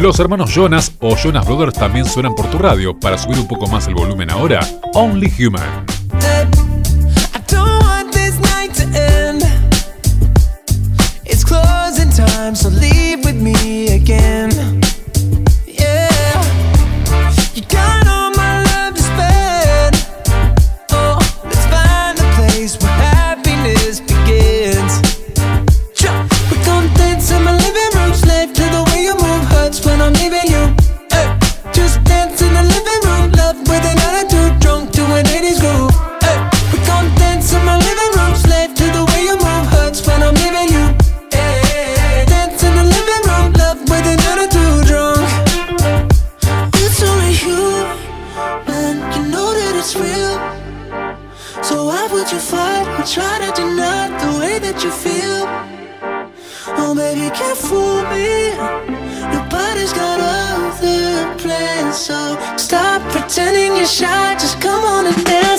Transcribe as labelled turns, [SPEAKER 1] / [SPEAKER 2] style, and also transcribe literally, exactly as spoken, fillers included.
[SPEAKER 1] Los hermanos Jonas o Jonas Brothers también suenan por tu radio. Para subir un poco más el volumen ahora, Only Human.
[SPEAKER 2] I don't want this night to end. It's closing time, so leave with me again. Yeah, you got all my love to spend. Oh, let's find a place where happiness begins. We're gonna dance in my living room, slave to the way you move, hurts when I'm leaving you. Hey, just dance in the living room, love with an attitude, drunk to an eighties groove. Hey, we're gonna dance in my living room, slave to the way you move, hurts when I'm leaving you. Hey, dance in the living room, love with an attitude, drunk. It's only you, man, you know that it's real. So why would you fight or try to deny the way that you feel? Oh baby, can't fool me. Nobody's got other plans. So stop pretending you're shy. Just come on and dance.